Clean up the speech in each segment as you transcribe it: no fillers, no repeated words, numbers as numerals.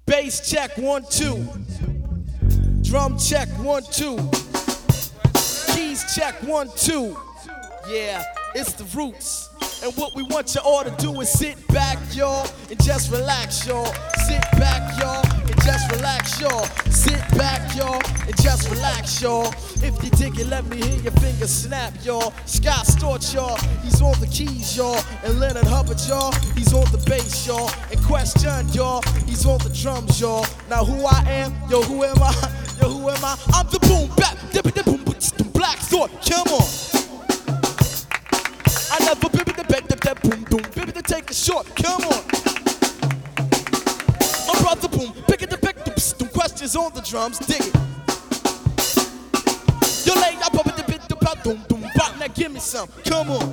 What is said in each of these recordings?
Bass check 1 2. Drum check 1 2. Keys check 1 2. Yeah, it's the Roots. And what we want you all to do is sit back, y'all, and just relax, y'all. Sit back, y'all, and just relax, y'all. Sit back, y'all, and just relax, y'all. If you dig it, let me hear your fingers snap, y'all. Scott Storch, y'all, he's on the keys, y'all. And Leonard Hubbard, y'all, he's on the bass, y'all. And Question, y'all, he's on the drums, y'all. Now who I am, yo, who am I? Yo, who am I? I'm the boom bap, dippity boom, Black Thought, come on. I never bibbity the bed, that boom boom, bibbity take a short, come on. My brother boom, pick it the pick, Questions on the drums, dig it. You lay up over the bit, boom boom, bop, now give me some, come on.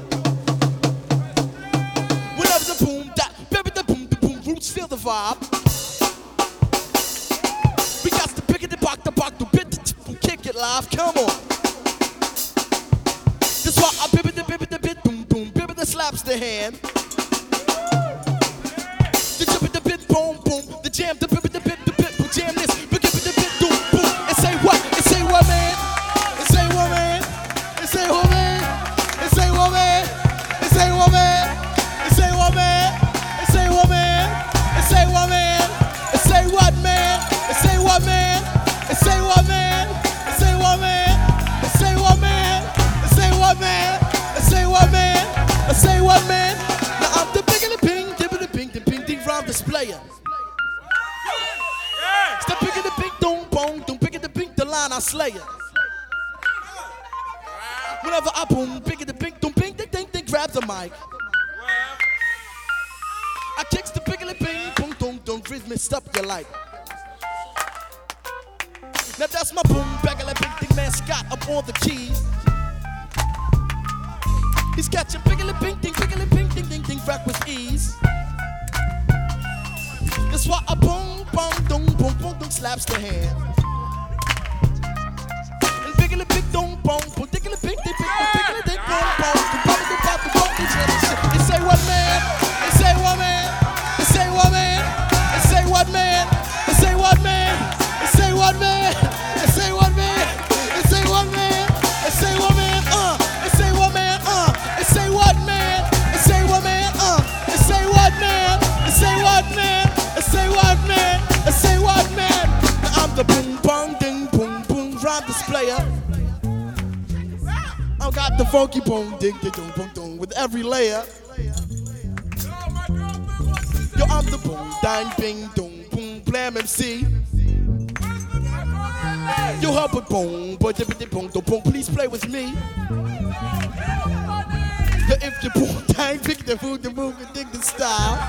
Whenever the boom, that, baby the boom, Roots feel the vibe. We got to pick it the box, the bit, kick it live, come on. That's why I bibbity the bit, boom boom, bibbity slaps the hand. The jibbity the bit, boom boom, the jam, the bibbity the bit, we'll jam this, but give it the bit, boom boom. And say what? And say what, man? And say what, man? And say what, man? And say what, man? And say what, man? And say what, man? And say what, man? And say what, man? And say what, man? And say what, man? And say what, man? And say what, man? And say what, man? And say what, man? And say what, man? And say what, man? Now I'm the big and the ping, dibbity ping, the ping, ding, rhyme displayer. Step big and the ping, doom, boom, doom, big and the ping, the line I slayer. Whenever I boom, big and the ping, doom, ping, ding, grab the mic. I kicks the big and the ping, boom, doom, doom, rhythm stop you like. Now that's my boom, back and the big man Scott up on the keys. He's catching piggly ping ding, rack with ease. That's why a boom, boom, slaps the hand. And piggly ping, boom, diggly ping, ding, piggly ding, boom, and say what, man? And say what, man? And say what, man? And say what, man? And say what, man? And say what, man? And say what, man? And say what, man? And say what, man? And say what, man? And say what, man? And say what, man? And say what, man? And say what, man? And say what, man? And say what, man? Now I'm the boom, bong, ding, boom, rhyme displayer. I got the funky boom, ding, boom, with every layer. Yo, I'm the boom, dang, bing, boom, blam MC. Yo, Hubbard, boom, boom, please play with me. Yo, if you boom, dang, pick the food, the move, and dig the style.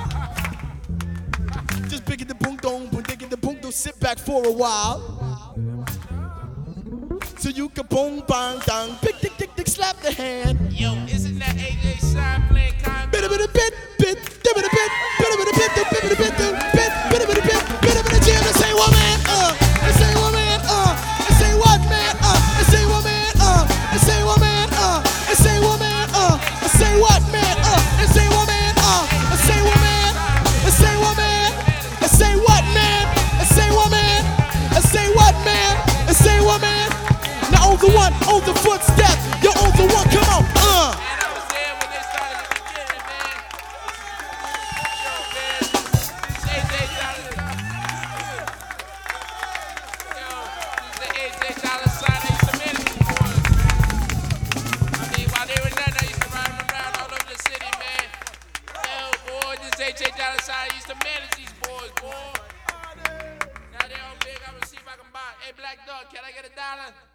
Just pick it the boom, dig the boom, sit back for a while. So you can boom, bang, dang, pick, dick, slap the hand. Yo, isn't that AJ Shine playing Congo? Bit, jam, and say what, man, and say what, man, and say what, man, and say what, man, and say what, man, and say what, man, and say what, man, and say what, man, and say what, man, and say what, man, and say what, man, and say what, man, and say what, man, and say what, man. Now on the one, on the footstep, you're on the one, come on, Man, I was there when they started the beginning, man. Yo, man. It's AJ Dollar. Yo, this is the AJ Dollar sign. They used to manage these boys, man. I mean, while they were in that, I used to ride them around all over the city, man. Yo, boy, this AJ Dollar sign used to manage these boys, boy. Now they all big. I'm gonna see if I can buy. Hey, Black Dog, can I get $1?